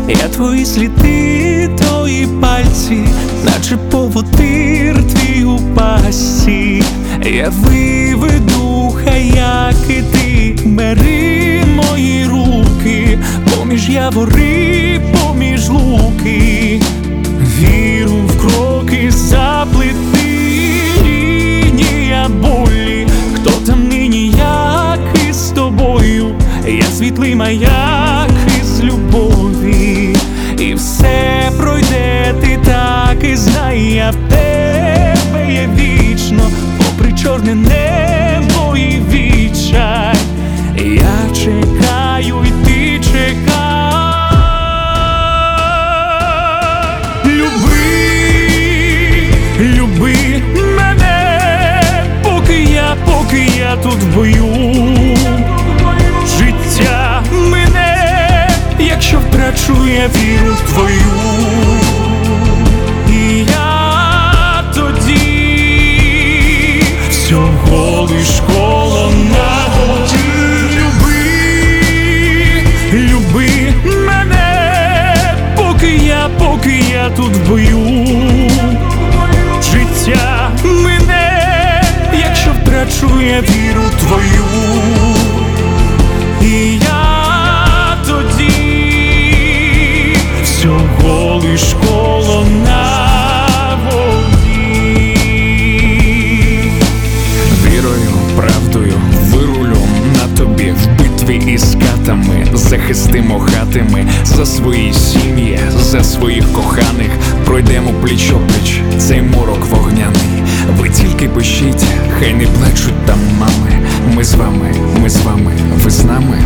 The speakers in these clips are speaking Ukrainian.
Я твої сліди, твої пальці, наче поводир твій у пасі. Я виведу хаяки, ти бери мої руки, поміж явори, поміж луки. Віру в кроки заплети, лінія болі. Хто там нині, як із тобою? Я світлий маяк із любові. І все пройде, ти так і знай, я в тебе є вічно, попри чорне небо і відчай. Я чекаю, і ти чекай. Люби, люби мене, поки я тут в бою. Життя мине, якщо втрачу я віру твою. І я тоді всього лиш коло нагоді. Люби мене, поки я тут в бою. Життя мине, якщо втрачу я віру твою. І я тоді всього лиш коло на воді. Вірою, правдою вирулю на тобі, в битві із катами захистимо хатами. За свої сім'ї, за своїх коханих пройдемо пліч-опліч цей морок вогняний. Ви тільки пишіть, хай не плачуть там мами. Ми з вами, ви з нами.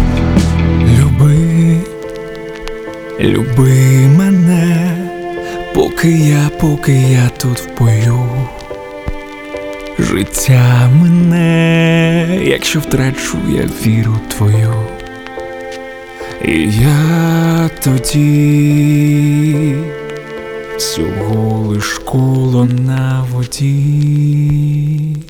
Люби мене, поки я тут в бою. Життя мине, якщо втрачу я віру твою. І я тоді всього лиш коло на воді.